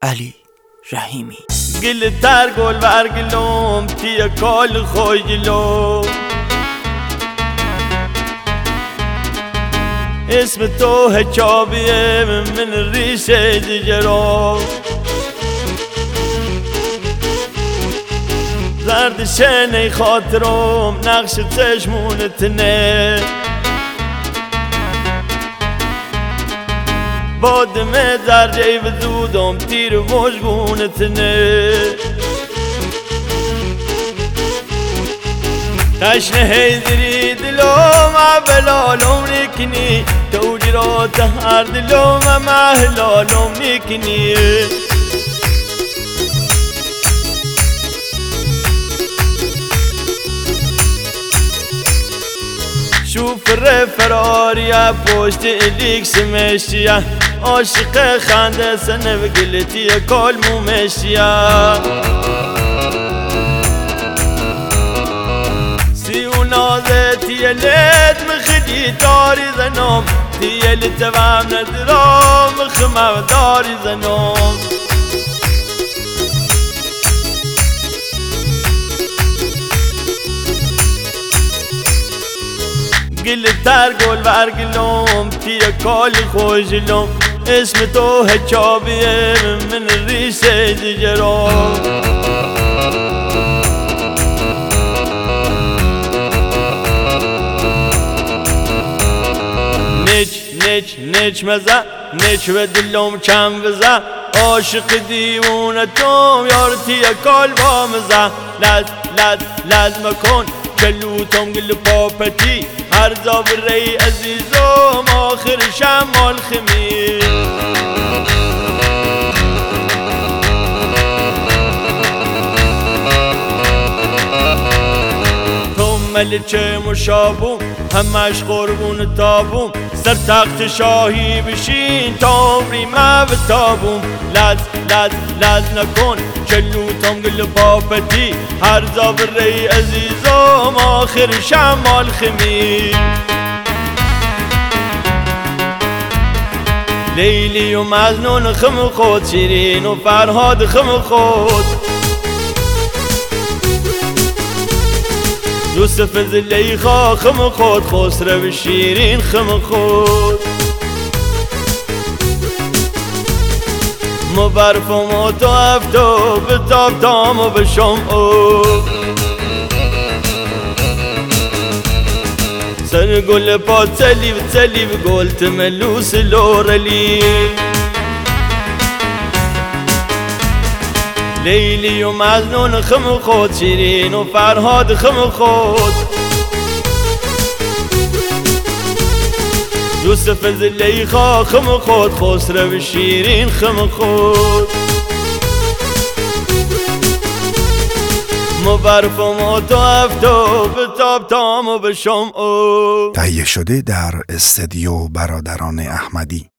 علی رحیمی. گل تر گل برگلوم تیه کال خوی گلوم، اسم تو هچابیه من ریشه دیگرم، زرد شنه خاطرم نقش چشمونتنه، بادمه در جیب دودم تیر مشگونتنه، تشنه هیدری دلوم بلالم نکنی، توجیرات هر دلوم محلالم نکنی. شوف فراریا پشت الیکس مشیا، عاشق خنده سنه و گلتی کالمو مشیا، سیونازه تیلت مخدی داری زنم، تیلت وام ندرام خمه داری زنم. گل تر گل برگلوم تیه کالی خوشلوم، اسم تو هچابیه من ریشه دیگرم. نچ مزه نچ و دلوم کم بزه، عاشق دیوونتم یار تیه کال با مزه، لز مکن کلوتم گل پاپتی، هر زابره عزیزم آخر شمال خمیر. تو ملچه مشابوم همش قربون تابوم، سر تخت شاهی بشین تا عمری ما بتابوم، لز نکن کلوتم گل پاپتی، هر زابره عزیزم آخر شمال خمیر. لیلی و مجنون خم خود، شیرین و فرهاد خم خود، یوسف زلیخا خم خود، خسرو شیرین خم خود. مو برفم و تو افتو بتاب تام و بشم او، سر گل پا تلیو گل تملوس لورلی، لیلی و مجنون خم خود، شیرین و فرهاد خم خود، یوسف زلیخا خم خود، خسرو شیرین خم خود. مو برفم و تو افتو بتاب تام و بشم او. تهیه شده در استدیو برادران احمدی.